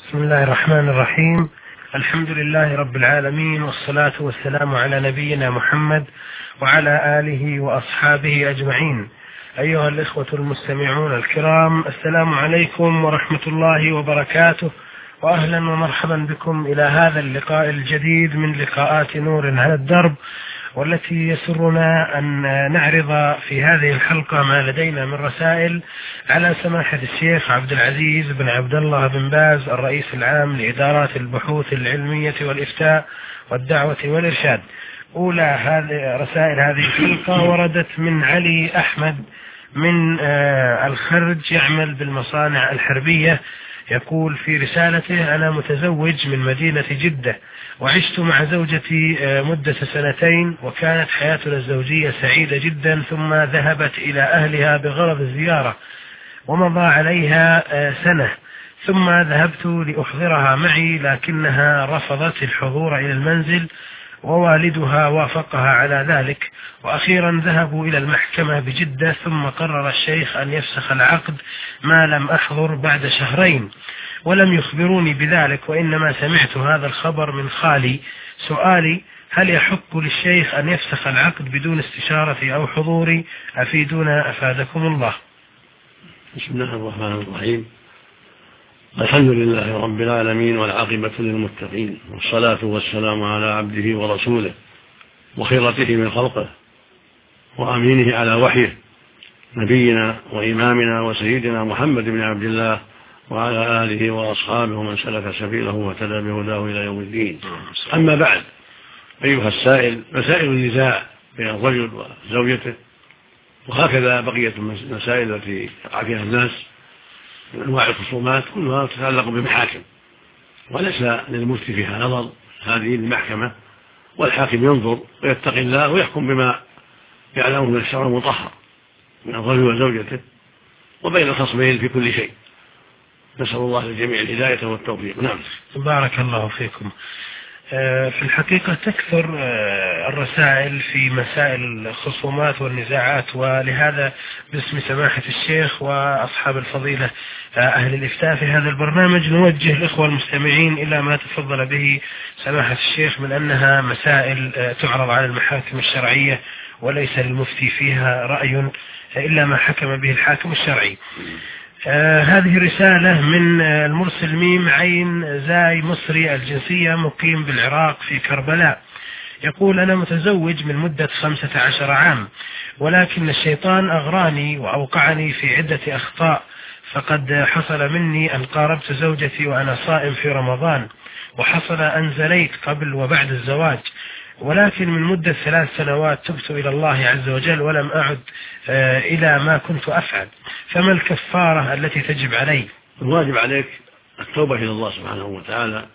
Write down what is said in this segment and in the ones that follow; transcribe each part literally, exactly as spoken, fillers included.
بسم الله الرحمن الرحيم. الحمد لله رب العالمين، والصلاة والسلام على نبينا محمد وعلى آله وأصحابه أجمعين. أيها الإخوة المستمعون الكرام، السلام عليكم ورحمة الله وبركاته، وأهلا ومرحبا بكم إلى هذا اللقاء الجديد من لقاءات نور على الدرب، والتي يسرنا أن نعرض في هذه الحلقة ما لدينا من رسائل على سماحة الشيخ عبد العزيز بن عبد الله بن باز، الرئيس العام لإدارات البحوث العلمية والإفتاء والدعوة والإرشاد. أولى هذه رسائل هذه الحلقة وردت من علي أحمد من الخرج، يعمل بالمصانع الحربية. يقول في رسالته: أنا متزوج من مدينة جدة، وعشت مع زوجتي مدة سنتين، وكانت حياتنا الزوجية سعيدة جدا، ثم ذهبت إلى أهلها بغرض الزيارة، ومضى عليها سنة، ثم ذهبت لأحضرها معي، لكنها رفضت الحضور إلى المنزل، ووالدها وافقها على ذلك، وأخيرا ذهبوا إلى المحكمة بجدة، ثم قرر الشيخ أن يفسخ العقد ما لم أحضر بعد شهرين، ولم يخبروني بذلك، وإنما سمعت هذا الخبر من خالي. سؤالي: هل يحق للشيخ أن يفسخ العقد بدون استشارتي أو حضوري؟ أفيدونا أفادكم الله. بسم الله الرحمن الرحيم. الحمد لله رب العالمين، والعاقبة للمتقين، والصلاة والسلام على عبده ورسوله وخيرته من خلقه وأمينه على وحيه، نبينا وإمامنا وسيدنا محمد بن عبد الله وعلى آله وأصحابه من سلك سبيله واهتدى بهداه إلى يوم الدين. أما بعد، أيها السائل، مسائل النزاع بين الرجل وزوجته، وهكذا بقية المسائل التي يقع فيها الناس من أنواع الخصومات، كلها تتعلق بمحاكم، وليس للمفتي فيها نظر، هذه المحكمة، والحاكم ينظر ويتقي الله ويحكم بما يعلمه من الشرع المطهر من الرجل وزوجته وبين الخصمين في كل شيء. نسأل الله للجميع الهداية والتوفيق. نعم. بارك الله فيكم. في الحقيقة تكثر الرسائل في مسائل الخصومات والنزاعات، ولهذا باسم سماحة الشيخ وأصحاب الفضيلة أهل الإفتاء في هذا البرنامج نوجه الإخوة المستمعين إلى ما تفضل به سماحة الشيخ من أنها مسائل تعرض على المحاكم الشرعية، وليس للمفتي فيها رأي إلا ما حكم به الحاكم الشرعي. آه هذه رسالة من آه المرسل ميم عين زاي مصري الجنسية، مقيم بالعراق في كربلاء. يقول: أنا متزوج من مدة خمسة عشر عام، ولكن الشيطان أغراني وأوقعني في عدة أخطاء، فقد حصل مني أن قاربت زوجتي وأنا صائم في رمضان، وحصل أن زنيت قبل وبعد الزواج، ولكن من مدة ثلاث سنوات تبت إلى الله عز وجل ولم أعد آه إلى ما كنت أفعل، فما الكفارة التي تجب علي؟ الواجب عليك التوبة إلى الله سبحانه وتعالى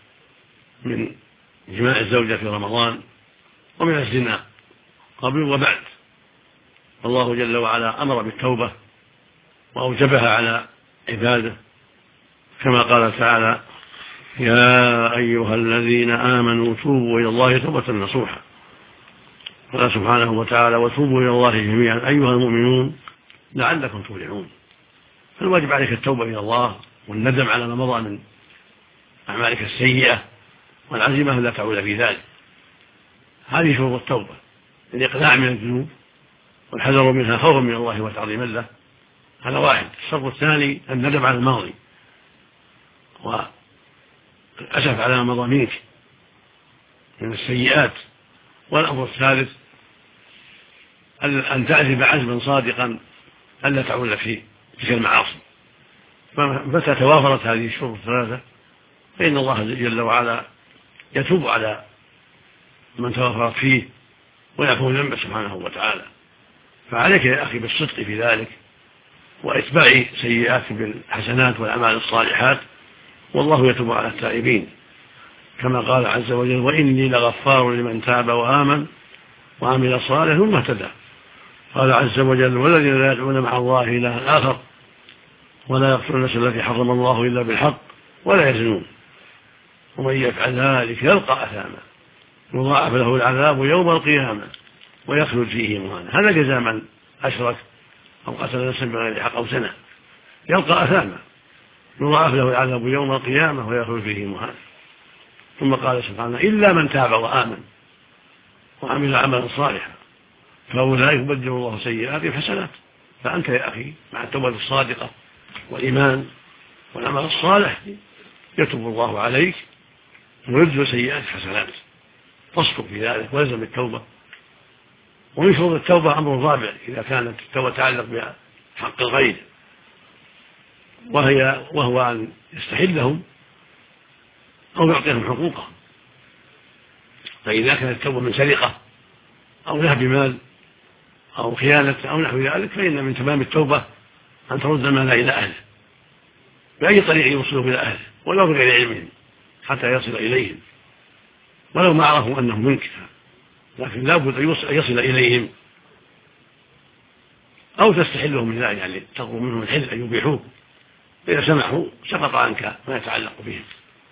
من جماع الزوجة في رمضان ومن الزنا قبل وبعد. الله جل وعلا أمر بالتوبة وأوجبها على عباده، كما قال تعالى: يا أيها الذين آمنوا توبوا إلى الله توبة نصوحا. قال سبحانه وتعالى: وتوبوا إلى الله جميعا أيها المؤمنون لعلكم تفلحون. فالواجب عليك التوبة إلى الله والندم على ما مضى من أعمالك السيئة، والعزيمة لا تعود في ذلك. هذه شروط التوبة: الإقلاع من الذنوب، والحذر منها خوفا من الله وتعظيما له. هذا واحد. الشرط الثاني الندم على الماضي والأسف على ما مضى منك من السيئات. والأمر الثالث أن تعزم عزما صادقا ألا تعود في تلك المعاصي. فمتى توافرت هذه الشروط الثلاثة فإن الله جل وعلا يتوب على من توافرت فيه ويعفو ذنبه سبحانه وتعالى. فعليك يا أخي بالصدق في ذلك، وإتباع سيئات بالحسنات والأعمال الصالحات، والله يتوب على التائبين، كما قال عز وجل: وإني لغفار لمن تاب وآمن وعمل صالحا ثم اهتدى. قال عز وجل: والذين لا يدعون مع الله إلها آخر ولا يقتلون النفس التي حرم الله إلا بالحق ولا يزنون ومن يفعل ذلك يلقى أثاما يضاعف له العذاب يوم القيامة ويخلد فيه مهانا. هذا جزاء من أشرك أو قتل نفسا بغير حق أو زنا، يلقى أثاما. يضاعف له العذاب يوم القيامة ويخلد فيه مهانا. ثم قال سبحانه إلا من تاب وآمن وعمل عملا صالحا فأولئك يبدل الله سيئاتهم حسنات. فأنت يا أخي مع التوبة الصادقة والإيمان والعمل الصالح يتوب الله عليك ويبدل سيئات حسنات. تصدق في ذلك ولزم التوبة. ومن شروط التوبة أمر رابع إذا كانت التوبة تعلق بحق الغير، وهي وهو أن يستحلهم أو يعطيهم حقوقهم. فإذا كانت التوبة من سرقة أو نهب مال أو خيانة أو نحو ذلك فإن من تمام التوبة أن ترد المال إلى أهله بأي طريق يوصله إلى أهله ولو بغير علمهم حتى يصل إليهم ولو ما عرفوا أنه منك، لكن لا بد أن يصل إليهم أو تستحلهم من ذلك، يعني تطلب منهم الحل أن يبيحوه. إذا سمحوا سقط عنك ما يتعلق بهم.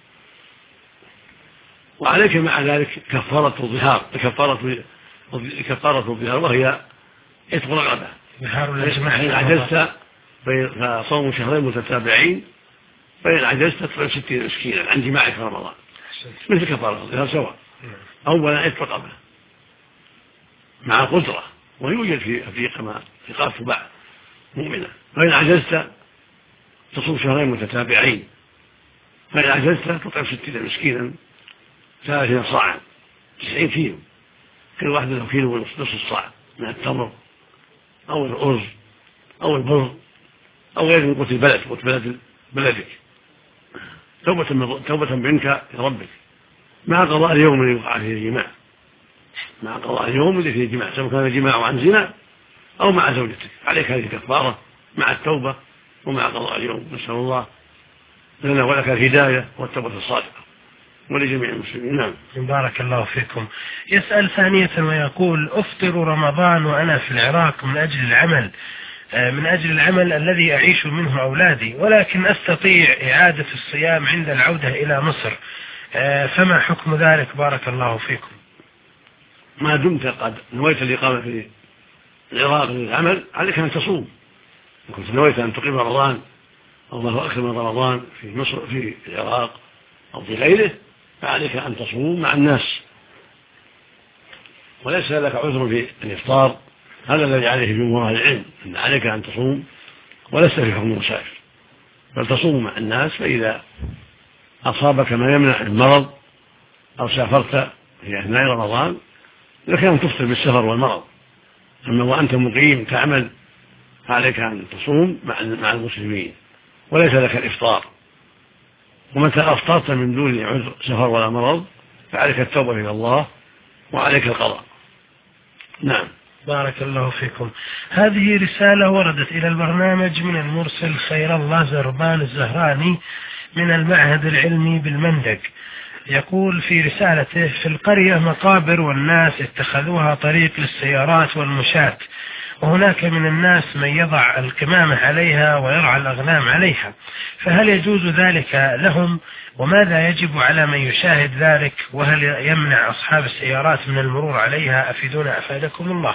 وعليك مع ذلك كفارة الظهار كفارة كفارة الظهار وهي عتق رقبة. إن عجزت فصوم شهرين متتابعين، فإن عجزت تطعم ستين مسكينا عن جماعك في رمضان مثل كفارة الظهار سواء. أولا عتق رقبة مع قدرة ويوجد في أفريقيا رقاب تباع مؤمنة. فإن عجزت تصوم شهرين متتابعين، فإن عجزت تطعم ستين مسكينا ثلاثين صاعا تسعين كيلو، كل واحد له كيلو ونصف الصاع من التمر أو الأرز أو البر أو غير من قوت البلد قوت بلد بلدك توبة توبة منك لربك مع قضاء اليوم الذي وقع فيه الجماع مع قضاء اليوم الذي فيه الجماع سواء كان الجماع عن زنا أو مع زوجتك. عليك هذه الكفارة مع التوبة ومع قضاء اليوم. نسأل الله لنا ولك الهداية والتوبة الصادقة ولجميع المسلمين. نعم. بارك الله فيكم. يسأل ثانية ويقول: أفطر رمضان وأنا في العراق من أجل العمل من أجل العمل الذي أعيش منه أولادي، ولكن أستطيع إعادة الصيام عند العودة إلى مصر، فما حكم ذلك؟ بارك الله فيكم. ما دمت قد نويت الإقامة في العراق للعمل عليك أن تصوم. كنت نويت أن تقيم رمضان الله أكثر من رمضان في مصر في العراق أو في غيره فعليك أن تصوم مع الناس، وليس لك عذر في الإفطار. هذا الذي عليه جمهور أهل العلم أن عليك أن تصوم ولست في حكم المسافر، بل تصوم مع الناس. فإذا أصابك ما يمنع المرض أو سافرت في أثناء رمضان لك أن تفطر بالسفر والمرض. أما وأنت مقيم تعمل فعليك أن تصوم مع المسلمين وليس لك الإفطار. ومتى أفطرت من دون عذر سفر ولا مرض فعليك التوبة إلى الله وعليك القضاء. نعم. بارك الله فيكم. هذه رسالة وردت إلى البرنامج من المرسل خير الله زربان الزهراني من المعهد العلمي بالمندق. يقول في رسالته: في القرية مقابر والناس اتخذوها طريق للسيارات والمشاة، وهناك من الناس من يضع الكمامة عليها ويرعى الأغنام عليها، فهل يجوز ذلك لهم؟ وماذا يجب على من يشاهد ذلك؟ وهل يمنع أصحاب السيارات من المرور عليها؟ أفيدونا أفادكم الله.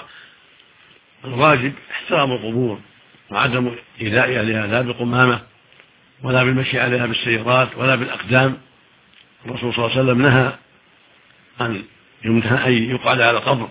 الواجب احترام القبور وعدم إيذاء أهلها لا بقمامة ولا بالمشي عليها بالسيارات ولا بالأقدام. الرسول صلى الله عليه وسلم نهى أن يمتهن أن يقعد على القبر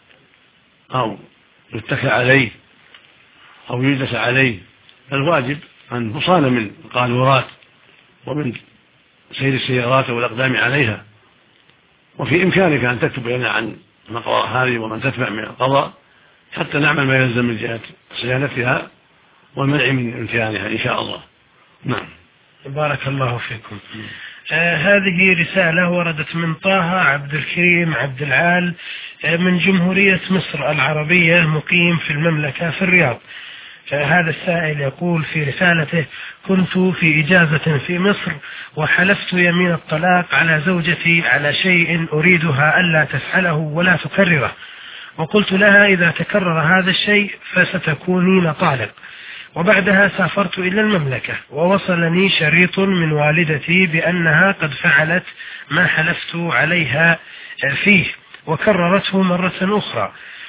أو يتكى عليه أو يجلس عليه. الواجب أن تصان من القاذورات ومن سير السيارات والأقدام عليها، وفي إمكانك أن تكتب لنا عن مقرأ هذه ومن تتبع من القضاء حتى نعمل ما يلزم من جهة صيانتها والمنع من امتهانها إن شاء الله. نعم. بارك الله فيكم. آه هذه رسالة وردت من طه عبد الكريم عبد العال آه من جمهورية مصر العربية مقيم في المملكة في الرياض. فهذا السائل يقول في رسالته: كنت في إجازة في مصر وحلفت يمين الطلاق على زوجتي على شيء أريدها ألا تفعله ولا تكرره، وقلت لها إذا تكرر هذا الشيء فستكونين طالق. وبعدها سافرت إلى المملكة ووصلني شريط من والدتي بأنها قد فعلت ما حلفت عليها فيه وكررته مرة أخرى،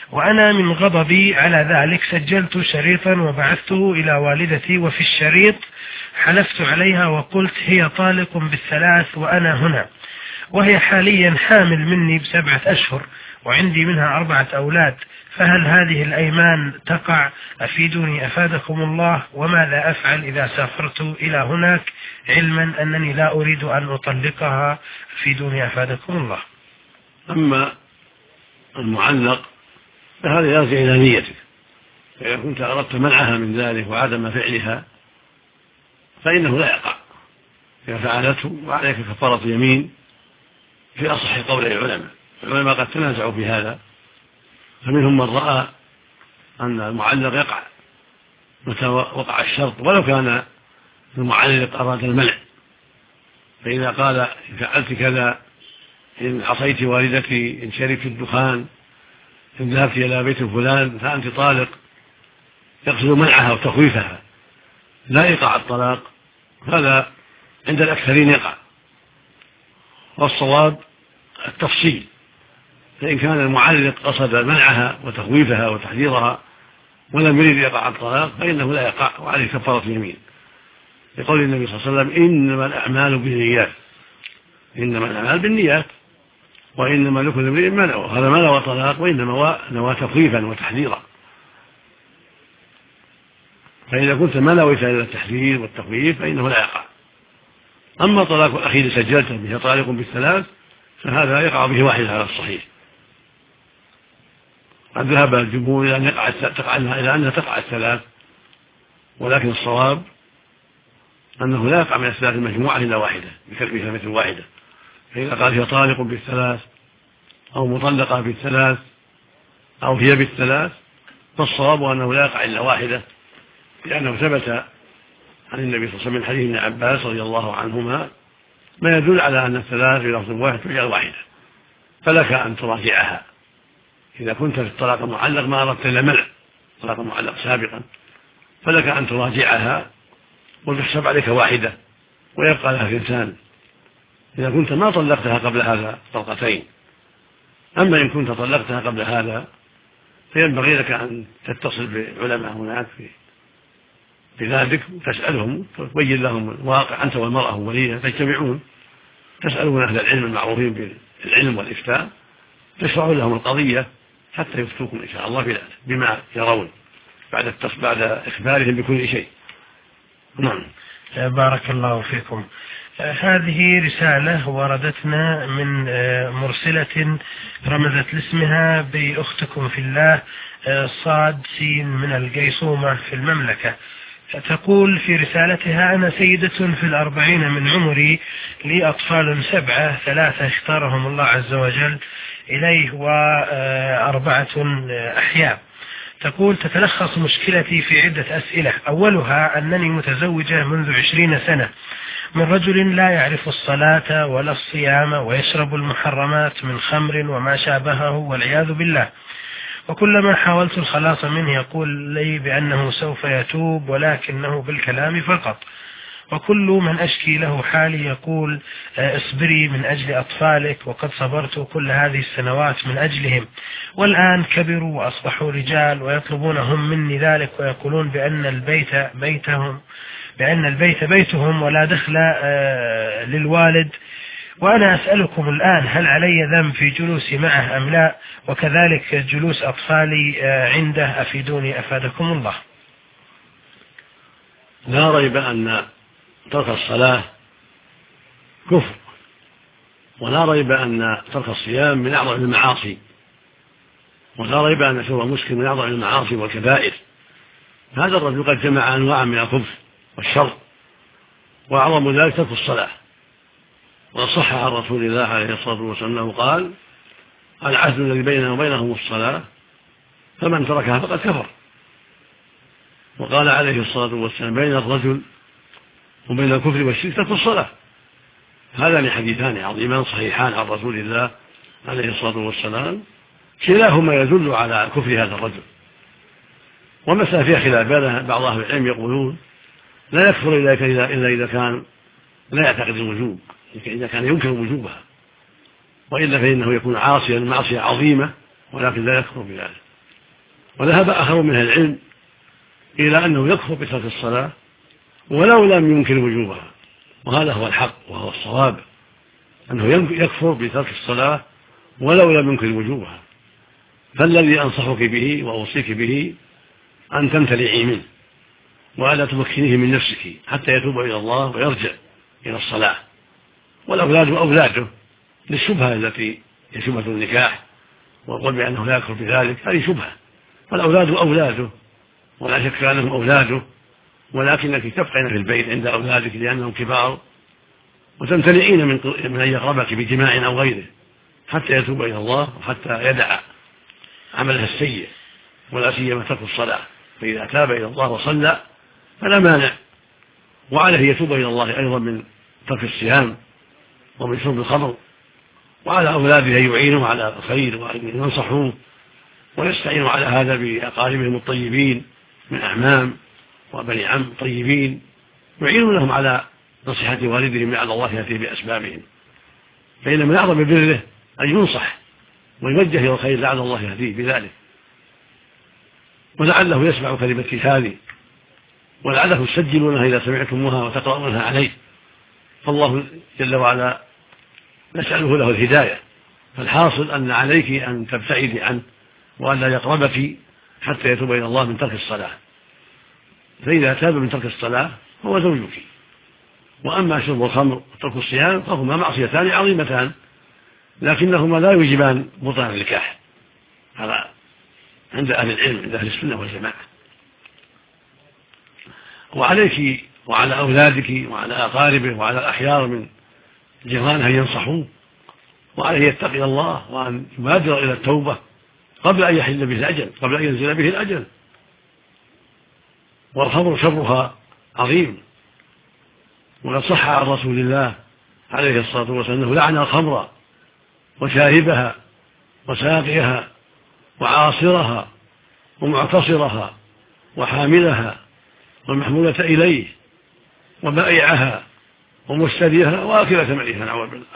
وأنا من غضبي على ذلك سجلت شريطا وبعثته إلى والدتي، وفي الشريط حلفت عليها وقلت هي طالق بالثلاث وأنا هنا، وهي حاليا حامل مني بسبعة أشهر وعندي منها أربعة أولاد، فهل هذه الأيمان تقع؟ أفيدوني أفادكم الله، وماذا أفعل إذا سافرت إلى هناك علما أنني لا أريد أن أطلقها؟ أفيدوني أفادكم الله. أما المعلق فهذا يرجع إلى نيتك، فإذا كنت أردت منعها من ذلك وعدم فعلها فإنه لا يقع، إذا فعلته وعليك كفارة يمين في أصح قول العلماء. العلماء قد تنازعوا في هذا، فمنهم من رأى أن المعلق يقع متى وقع الشرط ولو كان المعلق أراد المنع، فإذا قال إن فعلت كذا، إن عصيت والدتي، إن شربت الدخان، إن ذهبت إلى بيت فلان فأنت طالق، يقصد منعها وتخويفها لا يقع الطلاق، هذا عند الأكثرين يقع. والصواب التفصيل، فإن كان المعلق قصد منعها وتخويفها وتحذيرها ولم يريد يقع الطلاق فإنه لا يقع وعليه كفارة يمين، لقول النبي صلى الله عليه وسلم إنما الأعمال بالنيات، إنما الأعمال بالنيات وإنما لكل امرئ ما نوى، هذا ما نوى طلاق وإنما نوى تخويفا وتحذيرا. فإذا كنت ما نويت إلى التحذير والتخويف فإنه لا يقع. أما طلاق الأخير اللي سجلته به طالق بالثلاث فهذا يقع به واحد على الصحيح. قد ذهب الجمهور إلى أن يقع تقع إلى أنها تقع الثلاث، ولكن الصواب أنه لا يقع من الثلاث المجموعة إلا واحدة بكلمة واحدة. فإذا قال هي طالق بالثلاث أو مطلقة بالثلاث أو هي بالثلاث فالصواب أنه لا يقع إلا واحدة، لأنه ثبت عن النبي صلى الله عليه وسلم من حديث ابن عباس رضي الله عنهما ما يدل على أن الثلاث في لفظ واحد تجعل واحدة، فلك أن تراجعها إذا كنت في الطلاق المعلق ما أردت إلا منع الطلاق المعلق سابقا، فلك أن تراجعها وتحسب عليك واحدة ويبقى لها ثنتان إذا كنت ما طلقتها قبل هذا طلقتين. أما إن كنت طلقتها قبل هذا فينبغي لك أن تتصل بعلماء هناك في بذلك تسألهم وتبين لهم الواقع، أنت والمرأة ولية تجتمعون تسألون أهل العلم المعروفين بالعلم والإفتاء تشرحوا لهم القضية حتى يفتوكم إن شاء الله بما يرون بعد بعد إخبارهم بكل شيء. نعم. بارك الله فيكم. هذه رسالة وردتنا من مرسلة رمزت لاسمها بأختكم في الله صاد سين من القيصومة في المملكة. تقول في رسالتها: أنا سيدة في الأربعين من عمري، لي أطفال سبعة، ثلاثة اختارهم الله عز وجل إليه وأربعة أحياء. تقول: تتلخص مشكلتي في عدة أسئلة، أولها أنني متزوجة منذ عشرين سنة من رجل لا يعرف الصلاة ولا الصيام ويشرب المحرمات من خمر وما شابهه والعياذ بالله، وكلما حاولت الخلاص منه يقول لي بأنه سوف يتوب ولكنه بالكلام فقط، وكل من أشكي له حالي يقول اصبري من أجل أطفالك، وقد صبرت كل هذه السنوات من أجلهم، والآن كبروا وأصبحوا رجال ويطلبون هم مني ذلك ويقولون بأن البيت بيتهم بأن البيت بيتهم ولا دخل للوالد، وأنا أسألكم الآن هل علي ذنب في جلوسي معه أم لا؟ وكذلك جلوس أطفالي عنده، أفيدوني أفادكم الله. لا ريب أن ترك الصلاة كفر، ولا ريب أن ترك الصيام من أعظم المعاصي، ولا ريب أن شرب المسكر من أعظم المعاصي والكبائر. هذا الرجل قد جمع أنواعا من الخبث والشر، وأعظم ذلك ترك الصلاة. وصح عن رسول الله عليه الصلاة والسلام أنه قال: العهد الذي بيننا وبينهم الصلاة فمن تركها فقد كفر. وقال عليه الصلاة والسلام: بين الرجل وبين الكفر والشرك ترك الصلاة. هذان حديثان عظيمان صحيحان عن رسول الله عليه الصلاة والسلام، كلاهما يدل على كفر هذا الرجل. ومسألة فيها خلاف، بعض أهل العلم يقولون لا يكفر إلا إذا كان لا يعتقد الوجوب، إذا كان ينكر وجوبها، وإلا فإنه يكون عاصيا معصية عظيمة ولكن لا يكفر بذلك. وذهب آخر من أهل العلم إلى أنه يكفر بترك الصلاة ولو لم ينكر وجوبها، وهذا هو الحق وهو الصواب، أنه يكفر بترك الصلاة ولو لم ينكر وجوبها. فالذي أنصحك به وأوصيك به أن تمتنعي منه وألا تمكنيه من نفسك حتى يتوب إلى الله ويرجع إلى الصلاة. والأولاد أولاده للشبهة التي هي شبهة النكاح والقول بأنه لا يكفر بذلك، هذه شبهة، والأولاد أولاده ولا شك أنهم أولاده، ولكنك تبقين في البيت عند أولادك لأنهم كبار وتمتنعين من من أن يقربك بجماع أو غيره حتى يتوب إلى الله وحتى يدع عملها السيء، ولا سيما ترك الصلاة. فإذا تاب إلى الله وصلى فلا مانع، وعليه يتوب إلى الله أيضا من ترك الصيام ومن شرب الخمر، وعلى أولاده أن يعينوا على الخير وأن ينصحوه ويستعينوا على هذا بأقاربهم الطيبين من أعمام وبني عم طيبين يعينون لهم على نصيحة والدهم لعل الله يأتي بأسبابهم. فإن من أعظم بره أن ينصح ويوجه إلى الخير لعل الله يهديه بذلك، ولعله يسمع كلمتك هذه ولعله تسجلونها إذا سمعتموها وتقرؤونها عليه. فالله جل وعلا نسأله له الهداية. فالحاصل أن عليك أن تبتعدي عنه وأن لا يقربك حتى يتوب إلى الله من ترك الصلاة. فإذا تاب من ترك الصلاة هو زوجك. وأما شرب الخمر وترك الصيام فهما معصيتان عظيمتان لكنهما لا يوجبان بطلان النكاح، هذا عند أهل العلم عند أهل السنة والجماعة. وعليك وعلى أولادك وعلى أقاربه وعلى الأحيار من جيرانه أن ينصحوه، وعليه يتقي الله وأن يبادر إلى التوبة قبل أن يحل به الأجل، قبل أن ينزل به الأجل. والخمر شرها عظيم، وقد صح عن رسول الله عليه الصلاة والسلام أنه لعن الخمر وشاربها وساقيها وعاصرها ومعتصرها وحاملها والمحمولة إليه وبائعها ومشتريها وآكلة معها نعوذ بالله.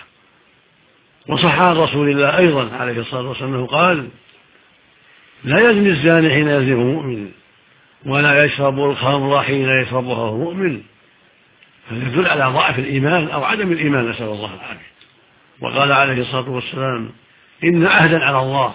وصح عن رسول الله أيضا عليه الصلاة والسلام أنه قال: لا يزني الزاني حين يزني مؤمن ولا يشرب الخمر حين يشربها وهو مؤمن. فيدل على ضعف الإيمان أو عدم الإيمان، نسأل الله العافية. وقال عليه الصلاة والسلام: إن عهدا على الله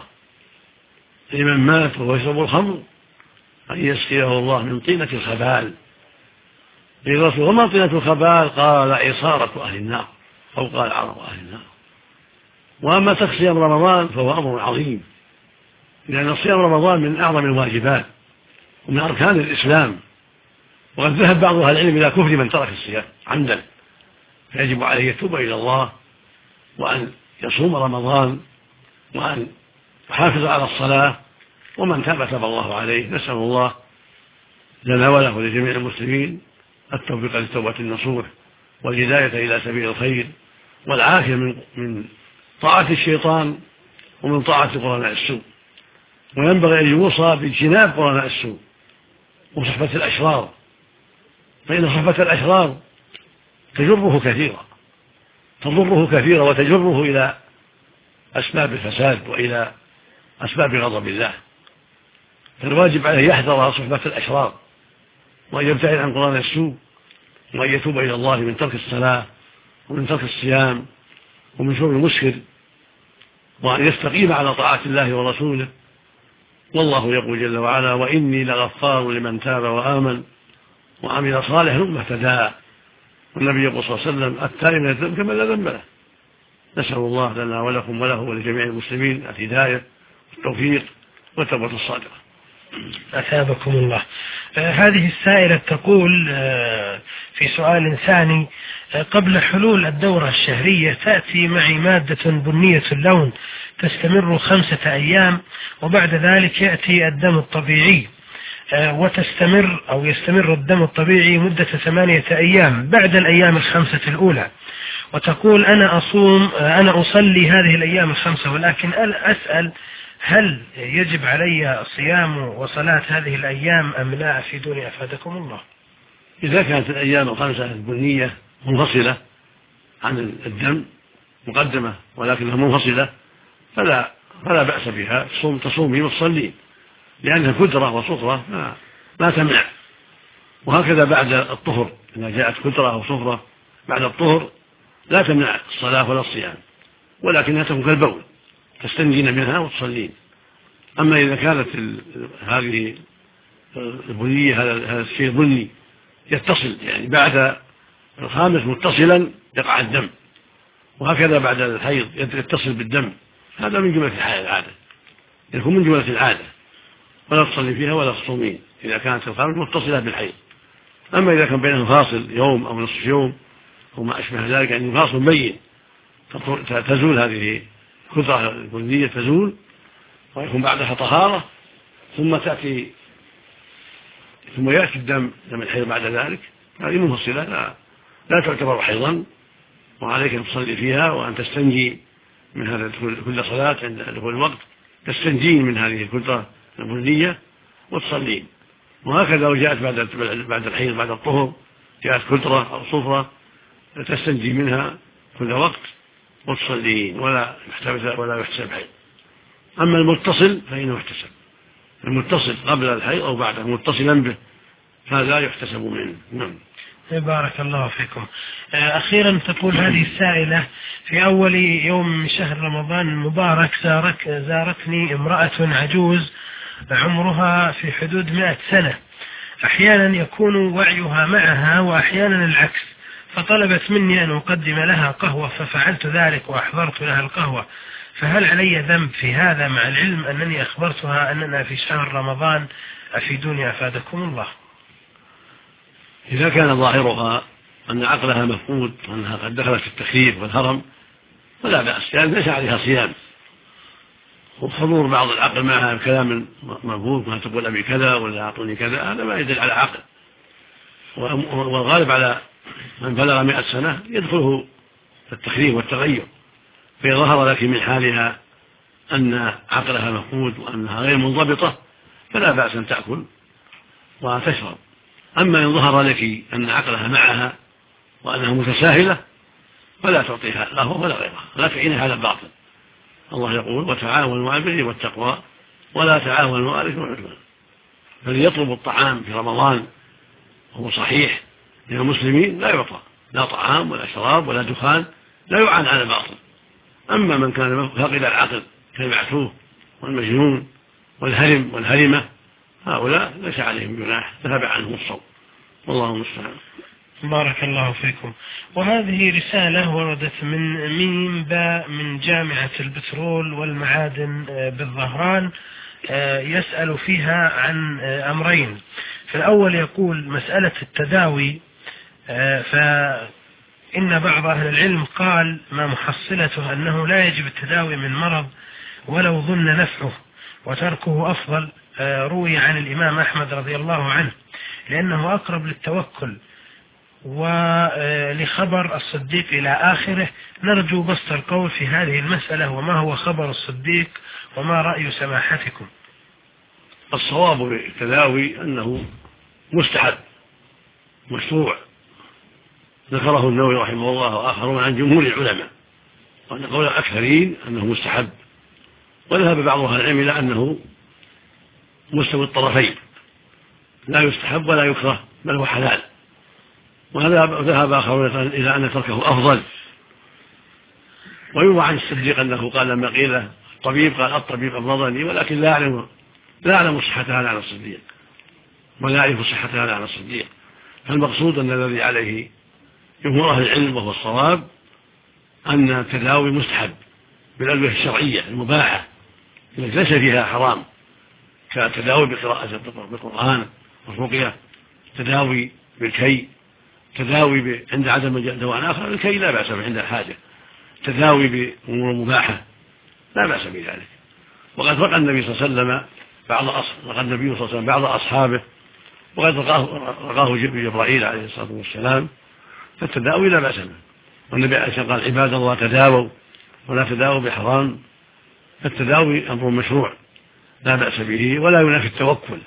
لمن مات وهو يشرب الخمر أن يسقيه الله من طينة الخبال. قيل رسول: وما طينة الخبال؟ قال: عصارة أهل النار، أو قال: عرض أهل النار. وأما صيام رمضان فهو أمر عظيم، لأن صيام رمضان من أعظم الواجبات ومن أركان الإسلام، وقد ذهب بعض أهل العلم إلى كفر من ترك الصيام عمدا، فيجب عليه يتوب إلى الله وأن يصوم رمضان وأن يحافظ على الصلاة، ومن تاب تاب الله عليه. نسأل الله لنا وله ولجميع المسلمين التوفيق للتوبة النصوح والهداية إلى سبيل الخير والعافية من من طاعة الشيطان ومن طاعة قرناء السوء. وينبغي أن يوصى باجتناب قرناء السوء وصحبة الأشرار، فإن صحبة الأشرار تجره كثيرا تضره كثيرا وتجره إلى أسباب الفساد وإلى أسباب غضب الله. فالواجب عليه يحذر صحبة الأشرار وأن يبتعد عن قرناء السوء وأن يتوب إلى الله من ترك الصلاة ومن ترك الصيام ومن شرب المسكر، وأن يستقيم على طاعة الله ورسوله. والله يقول جل وعلا: وإني لغفار لمن تاب وآمن وعمل صالحا ثم اهتدى. والنبي يقول صلى الله عليه وسلم: التائب من الذنب كمن لا ذنب له. نسأل الله لنا ولكم وله ولجميع المسلمين الهداية والتوفيق والتوبة الصادقة. أثابكم الله. آه هذه السائلة تقول آه في سؤال ثاني: آه قبل حلول الدورة الشهرية تأتي معي مادة بنية اللون تستمر خمسة أيام، وبعد ذلك يأتي الدم الطبيعي آه وتستمر أو يستمر الدم الطبيعي مدة ثمانية أيام بعد الأيام الخمسة الأولى. وتقول: أنا أصوم آه أنا أصلي هذه الأيام الخمسة، ولكن أسأل هل يجب علي صيام وصلاة هذه الأيام أم لا؟ أفيدوني أفادكم الله. إذا كانت الأيام الخمسة البنية منفصلة عن الدم مقدمة ولكنها منفصلة فلا فلا بأس بها، تصوم تصومي وتصلي، لأنها كدرة وصفرة لا تمنع. وهكذا بعد الطهر إذا جاءت كدرة أو صفرة بعد الطهر لا تمنع الصلاة ولا الصيام، ولكنها تكون كالبول تستنجين منها وتصلين. أما إذا كانت هذه البنية هذا الشيء البني يتصل يعني بعد الخامس متصلا يقع الدم، وهكذا بعد الحيض يتصل بالدم، هذا من جملة العادة، يكون من جملة العادة ولا تصلي فيها ولا تصومين إذا كانت الخامس متصلة بالحيض. أما إذا كان بينهم فاصل يوم أو نصف يوم أو ما أشبه ذلك يعني فاصل بين تزول هذه الكدرة البنية تزول ويكون بعدها طهارة ثم تأتي ثم يأتي الدم دم الحيض بعد ذلك، هذه منفصلة لا, لا تعتبر حيضا، وعليك أن تصلي فيها وأن تستنجي من هذا كل صلاة عند دخول الوقت تستنجين من هذه الكدرة البنية وتصلين. وهكذا لو جاءت بعد بعد الحيض بعد الطهر جاءت كدرة أو صفرة تستنجي منها كل وقت وتصلين ولا يحتسب ولا يحتسب حيض. أما المتصل فإنه يحتسب، المتصل قبل الحيض أو بعده متصلا به هذا يحتسب منه. نعم. بارك الله فيكم. أخيرا تقول هذه السائلة: في أول يوم من شهر رمضان المبارك زارك زارتني امرأة عجوز عمرها في حدود مئة سنة، أحيانا يكون وعيها معها وأحيانا العكس، فطلبت مني أن أقدم لها قهوة ففعلت ذلك وأحضرت لها القهوة، فهل علي ذنب في هذا مع العلم أنني أخبرتها أننا في شهر رمضان؟ أفيدوني أفادكم الله. إذا كان ظاهرها أن عقلها مفقود وأنها قد دخلت في التخييف والهرم فلا بأس، لأن ليس عليها صيام، وحضور بعض العقل معها بكلام مفقود ما تقول أبي كذا ولا أعطوني كذا هذا ما يدل على عقل. والغالب على من بلغ مئة سنة يدخله في التخييف والتغير، فإذا ظهر لك من حالها أن عقلها مفقود وأنها غير منضبطة فلا بأس أن تأكل وتشرب. أما إن ظهر لك أن عقلها معها وأنها متساهلة فلا تعطيها لا هو ولا غيرها، لا تعينها على الباطل. الله يقول: وتعاونوا على البر والتقوى ولا تعاونوا على الإثم والعدوان. فليطلب الطعام في رمضان وهو صحيح من المسلمين لا يعطى لا طعام ولا شراب ولا دخان، لا يعان على الباطل. أما من كان فاقد العقل كالمعتوه والمجنون والهرم والهرمة هؤلاء ليس عليهم جناح، ذهب عنهم الصوم، والله المستعان. بارك الله فيكم. وهذه رسالة وردت من ميم باء من جامعة البترول والمعادن بالظهران، يسأل فيها عن أمرين. في الأول يقول: مسألة التداوي، فإن بعض أهل العلم قال ما محصلته أنه لا يجب التداوي من مرض ولو ظن نفعه وتركه أفضل، روي عن الإمام أحمد رضي الله عنه لأنه أقرب للتوكل، ولخبر الصديق إلى آخره. نرجو بسط القول في هذه المسألة، وما هو خبر الصديق وما رأي سماحتكم؟ الصواب بالتداوي أنه مستحب مشروع، ذكره النووي رحمه الله وآخرون عن جمهور العلماء، وأن قول الأكثرين أنه مستحب، وذهب بعض أهل العلم إلى أنه مستوي الطرفين، لا يستحب ولا يكره بل هو حلال. وذهب آخرون إلى أن تركه أفضل. ويروى عن الصديق أنه قال لما قيل الطبيب قال الطبيب أمرضني ولكن لا أعلم لا أعلم صحتها عن الصديق ولا أعرف صحتها عن الصديق. فالمقصود أن الذي عليه جمهور أهل العلم وهو الصواب أن التداوي مستحب بالأدوية الشرعية المباحة التي ليس فيها حرام، كالتداوي بقراءة القرآن والرقية، تداوي بالكي، تداوي عند عدم دواء آخر الكي لا بأس به عند الحاجة، تداوي بأمور مباحة لا بأس بذلك. وقد رقى النبي صلى الله عليه وسلم بعض رقى النبي صلى الله عليه وسلم بعض أصحابه، وقد رقاه جبرائيل عليه الصلاة والسلام، فالتداوي لا بأس به. والنبي عليه الصلاة والسلام قال: عباد الله تداووا ولا تداووا بحرام. فالتداوي أمر مشروع لا بأس به ولا ينافي التوكل.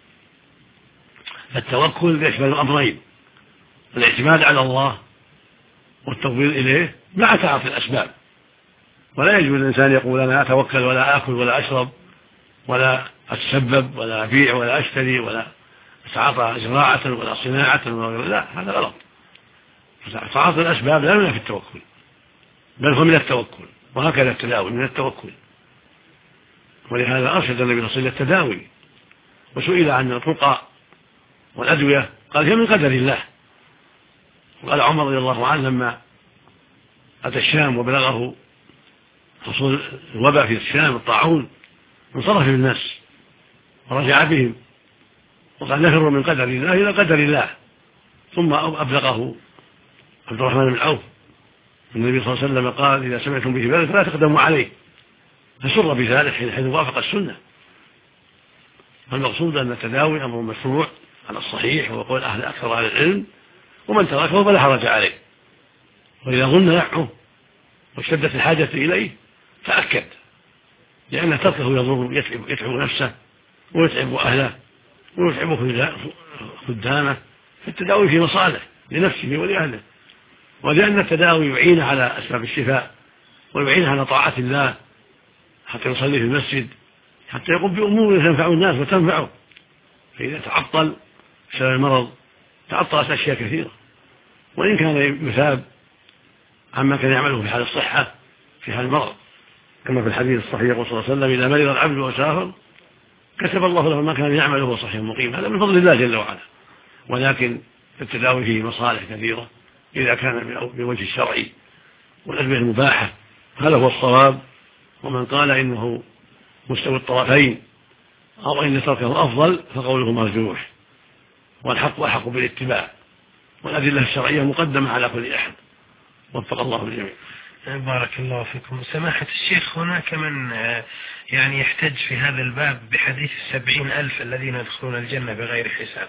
التوكل يشمل أمرين: الاعتماد على الله والتفويض إليه مع تعاطي الأسباب. ولا يجوز الإنسان يقول أنا أتوكل ولا آكل ولا أشرب ولا أتسبب ولا أبيع ولا أشتري ولا أتعاطى زراعة ولا صناعة ولا لا، هذا غلط. تعاطي الأسباب لا يمنع في التوكل، بل هو من التوكل، وهكذا التداوي من التوكل. ولهذا أرشد النبي صلى الله عليه وسلم التداوي، وسئل عن الرقى والأدوية قال هي من قدر الله. وقال عمر رضي الله عنه لما أتى الشام وبلغه حصول الوباء في الشام الطاعون انصرف بالناس ورجع بهم وقال نفر من قدر الله إلى قدر الله. ثم أبلغه عبد الرحمن بن عوف النبي صلى الله عليه وسلم قال إذا سمعتم به بلد فلا تقدموا عليه، فسر بذلك حيث وافق السنة. فالمقصود أن التداوي أمر مشروع على الصحيح وقول أهل أكثر أهل العلم، ومن تركه فلا حرج عليه. وإذا ظن نفعه واشتدت الحاجة إليه تأكد، لأن تركه يضر يتعب, يتعب نفسه ويتعب أهله ويتعب خدامه. فالتداوي في مصالح لنفسه ولأهله، ولأن التداوي يعين على أسباب الشفاء ويعين على طاعة الله حتى يصلي في المسجد، حتى يقوم بأمور تنفع الناس وتنفعه. فإذا تعطل بسبب المرض تعطلت أشياء كثيرة، وإن كان يثاب عما كان يعمله في حال الصحة في حال المرض، كما في الحديث الصحيح يقول صلى الله عليه وسلم إذا مرض العبد وسافر كتب الله له ما كان يعمله وهو صحيح مقيم. هذا من فضل الله جل وعلا. ولكن التداوي فيه مصالح كثيرة إذا كان بوجه الشرعي والأدوية المباحة، هذا هو الصواب. ومن قال إنه مستوى الطرفين أو إن تركه أفضل فقوله مرجوح، والحق أحق بالاتباع، والأدلة الشرعية مقدمة على كل أحد. وفق الله الجميع. بارك الله فيكم. سماحة الشيخ، هناك من يعني يحتج في هذا الباب بحديث السبعين ألف الذين يدخلون الجنة بغير حساب.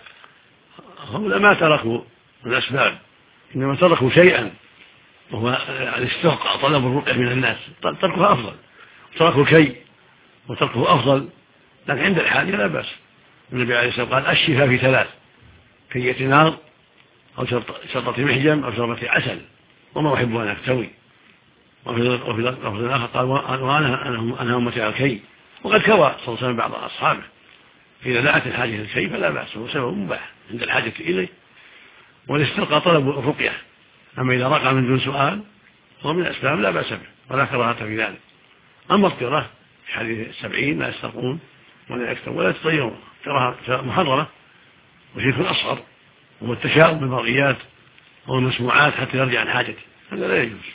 هم ما تركوا الأسباب، إنما تركوا شيئا وهو الاسترقاء طلب الرقية من الناس، تركها أفضل. تركوا شيء وتركه أفضل، لكن عند الحاجة لا بأس. النبي عليه الصلاة والسلام قال الشفاء في ثلاث: كية نار أو شرطة محجم أو شربة عسل وما أحب أن أكتوي. وفي لفظ آخر قال وأنا أنا أمتي على الكي. وقد كوى صلى الله عليه وسلم بعض أصحابه. إذا دعت الحاجة للكي فلا بأس، هو سبب مباح عند الحاجة إليه. والاسترقاء طلب الرقية، أما إذا رقى من دون سؤال هو من الأسباب لا بأس به ولا كراهة في ذلك. أما القراءة في حديث السبعين لا يسترقون ولا يكتبون ولا يتطيرون، كراهة محرمة وشرك أصغر، وهو التشاؤم بالمرئيات أو المسموعات حتى يرجع عن حاجته، هذا لا يجوز.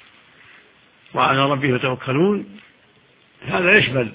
وعلى ربه يتوكلون، هذا يشمل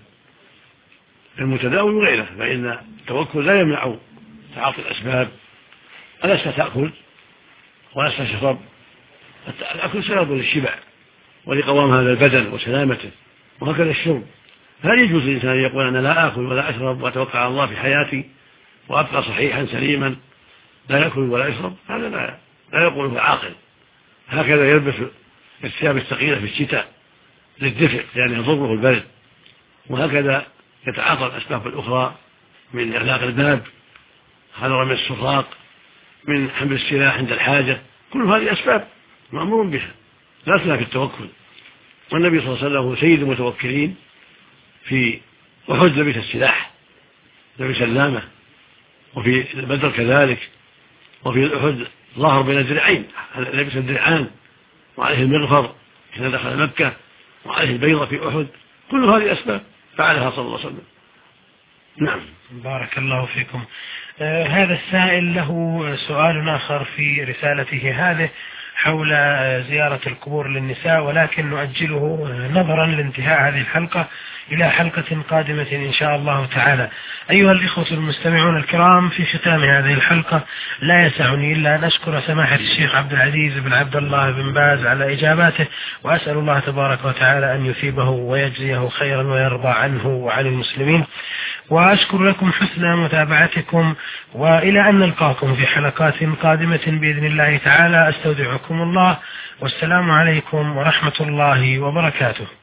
المتداوي وغيره، فإن التوكل لا يمنع تعاطي الأسباب. ألست تأكل ولست تشرب، الأكل سبب للشبع ولقوام هذا البدن وسلامته، وهكذا الشرب. هل يجوز الإنسان أن يقول أنا لا أكل ولا أشرب وأتوكل على الله في حياتي وأبقى صحيحا سليما لا يأكل ولا يشرب؟ هذا لا, لا يقوله عاقل. هكذا يلبس الثياب الثقيلة في الشتاء للدفء لأن يضره البرد، وهكذا يتعاطى الأسباب الأخرى من إغلاق الباب، حذر من السراق، من حمل السلاح عند الحاجة. كل هذه أسباب مأمور بها، لا تنافي في التوكل. والنبي صلى الله عليه وسلم هو سيد المتوكلين. في أحد لبس السلاح، لبس اللامة، وفي بدر كذلك، وفي أحد ظهر بين الدرعين، لبس الدرعان وعليه المغفر حين دخل مكة، وعليه البيضة في أحد. كل هذه أسباب فعلها صلى الله عليه وسلم. نعم. بارك الله فيكم. آه هذا السائل له سؤال آخر في رسالته هذه حول زيارة القبور للنساء، ولكن نؤجله نظرا لانتهاء هذه الحلقة إلى حلقة قادمة إن شاء الله تعالى. أيها الإخوة المستمعون الكرام، في ختام هذه الحلقة لا يسعني إلا أن أشكر سماحة الشيخ عبد العزيز بن عبد الله بن باز على إجاباته، وأسأل الله تبارك وتعالى أن يثيبه ويجزيه خيرا ويرضى عنه وعن المسلمين. وأشكر لكم حسن متابعتكم، وإلى أن نلقاكم في حلقات قادمة بإذن الله تعالى. أستودعكم الله، والسلام عليكم ورحمة الله وبركاته.